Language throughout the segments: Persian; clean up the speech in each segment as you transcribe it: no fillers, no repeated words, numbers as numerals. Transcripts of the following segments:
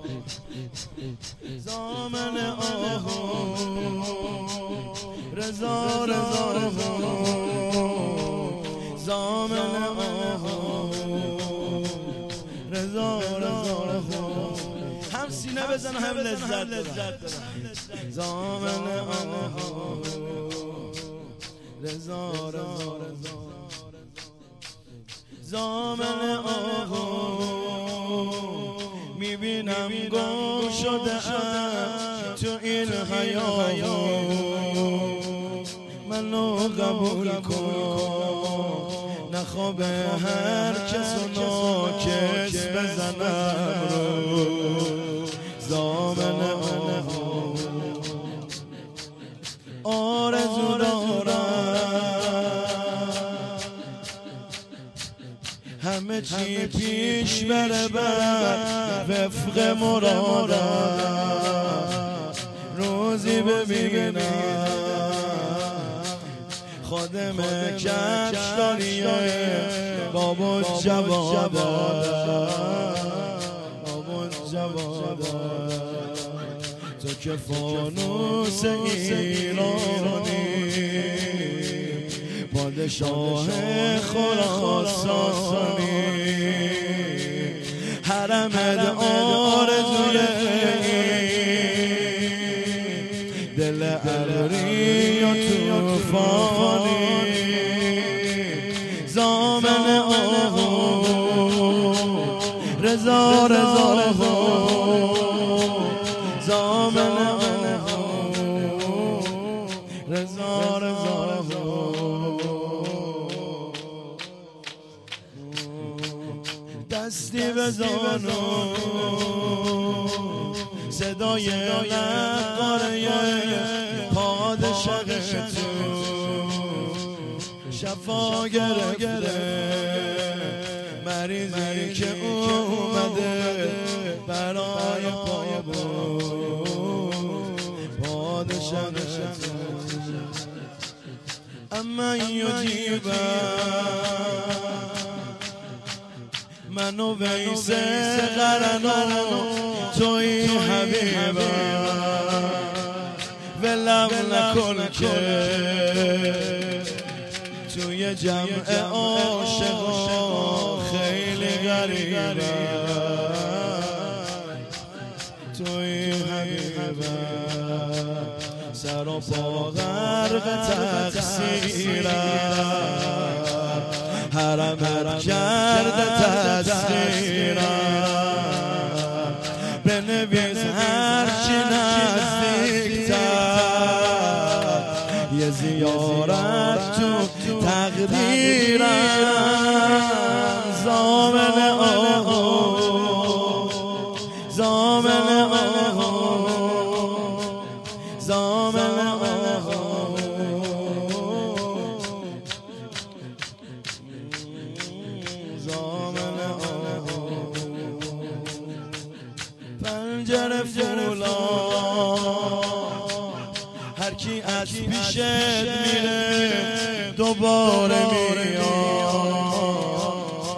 زامن آهو رضا رضا زامن آهو رضا رضا هم سینه بزن هم لذت زامن آهو رضا رضا زامن آهو میبینم گم شده تو این حیات منو قبول کن نخواب هر کس و ناکس بزنم رو زامن آهو آرزو دارم همه چی پیش بره بر وفق مرادم روزی ببینم خادم کشتاریه بابا جواد تو که فانوس ایرانی پادشاه خراسانی حرمت آرزوی دل ابری و توفانی زامن آهو رضا رضا زامن آهو رضا رضا دستی بزانو صدای نقاره پادشاه تو شفا گرفته مریضی که اومده برای پایبون پادشاه تو اما یجیبم منو ویس قرنو توی حبیبم ولم نکن که توی جمع عاشقا خیلی غریبم توی حبیبم سر و پا غرق تقصیرم حرمت کرده تسخیرم بنویس هرچی نزدیکتر یه زیارت تو تقدیرم زامن آهو زامن آهو زامن آهو پنجره فولاد هر کی از پیشت میره دوباره میاد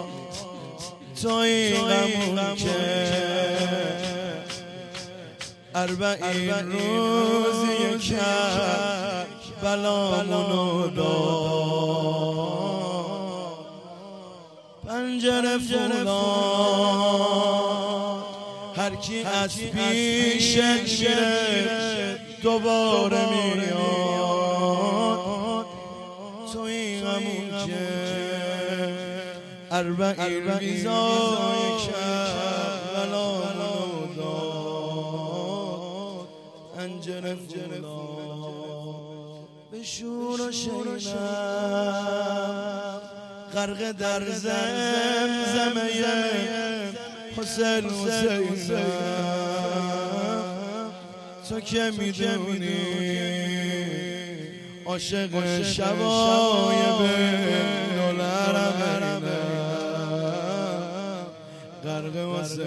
توی غمون که 40 روزی کرد بلامونو داد پنجره فولاد هر کی از پیشت میره دوباره میاد توی غمون که 40 ویزای کربلامونو داد پنجره فولاد به شور و شیرم غرق در زمزمه حسین تو که میدونی عاشق شبای بین العربین غرق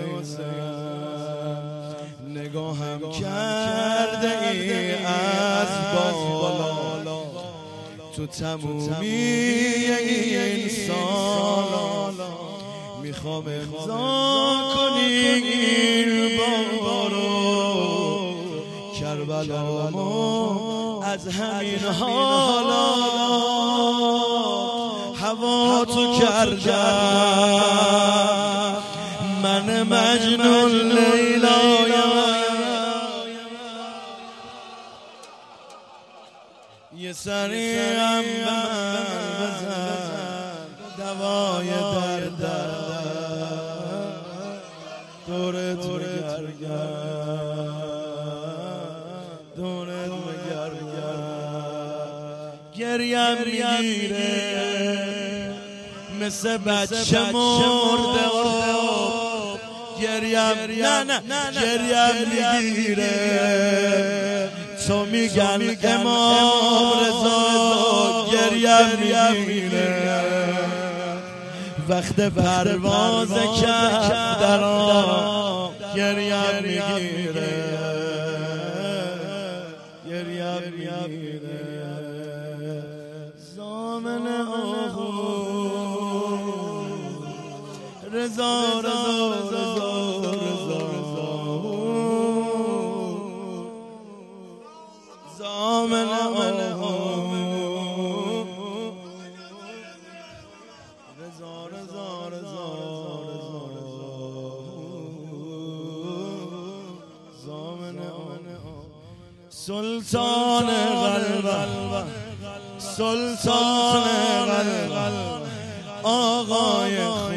حسینم نگاهم کرده ای از بالا تو تمومی این سال میخوام امضا کنی این کربلا از همین حالا هوا تو کردم من مجنون لیلایم یه سریم به من بزن دوای دردم دورت بگرگم گریم میگیره مثل بچه مرده گریم میگیره تو میگن امام رضا گریم میگیره وقت پرواز کفتران گریم میگیره زامن آهو رضا زامن آهو سلطان قلب آقای